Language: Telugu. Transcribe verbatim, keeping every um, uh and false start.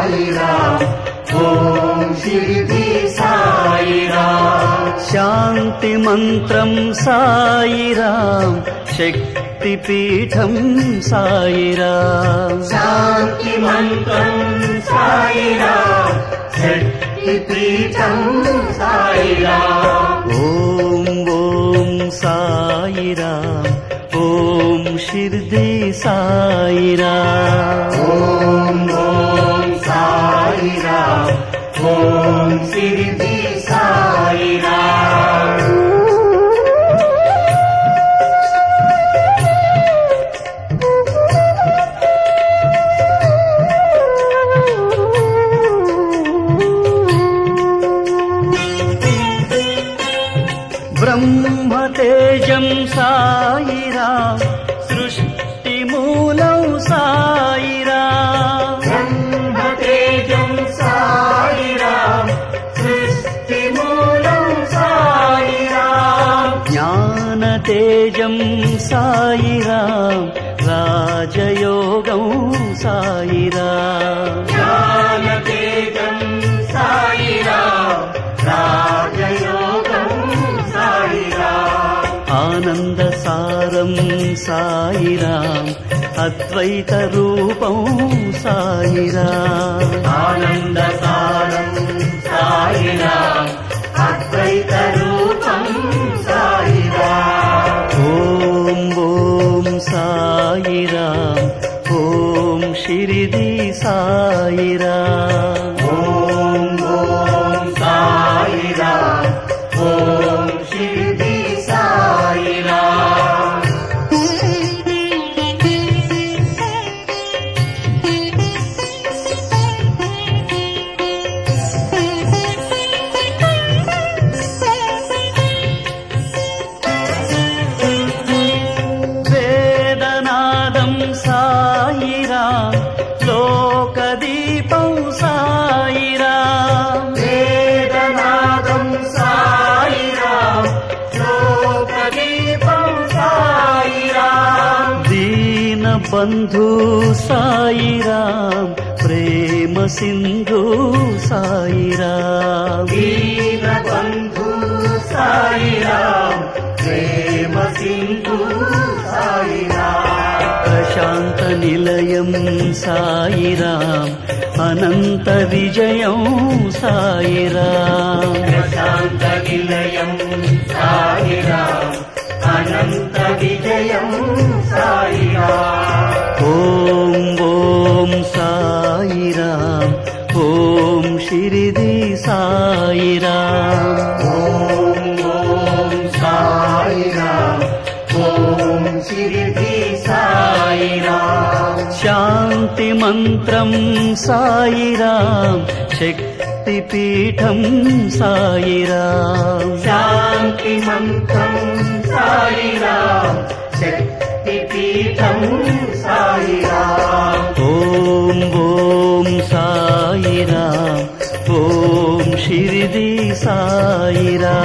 సాయిరాం ఓం షిరిడి సాయిరాం. శాంతి మంత్రం సాయిరాం శక్తి పీఠం సాయిరాం. శాంతి మంత్రం సాయిరాం శక్తి పీఠం సాయిరాం. ఓం ఓం సాయిరాం ఓం షిరిడి సాయిరాం. ఓం ఓం సాయిరాం ఓం షిరిడి సాయిరాం. బ్రహ్మతేజం సాయిరాం సృష్టి మూలం సాయిరాం. బ్రహ్మతేజం సాయిరాం సృష్టి మూలం సాయిరాం. జ్ఞానతేజం సాయిరాం రాజయోగం సాయిరాం. జ్ఞానతేజం సాయిరాం రాజయోగం సాయిరాం. ఆనంద సారం సాయిరాం అద్వైత రూపం సాయిరాం. ఆనంద సారం సాయిరాం అద్వైత రూపం సాయిరాం. ఓం ఓం సాయిరాం ఓం షిరిడి సాయిరాం. ఓం ఓం సాయిరాం ఓం షిరిడి సాయిరాం. వేదనాదం సాయిరాం లోకదీపం సాయిరాం. వేదనాదం సాయిరాం లోకదీపం సాయిరాం. దీనబంధు సాయిరాం ప్రేమ సింధు సాయిరాం. దీనబంధు సాయిరాం ప్రేమ సింధు సాయిరాం. ప్రశాంత నిలయం సాయిరాం అనంత విజయం సాయిరాం. ప్రశాంత నిలయం సాయిరాం అనంత విజయం సాయిరాం. ఓం ఓం సాయిరాం ఓం షిరిడి సాయిరాం. ఓం ఓం సాయిరాం ఓం షిరిడి సాయిరాం. శాంతి మంత్రం సాయిరాం శక్తి పీఠం సాయిరాం. శాంతి మంత్రం సాయిరాం శక్తి పీఠం సాయిరాం. ఓం ఓం సాయిరాం ఓం షిరిడి సాయిరాం.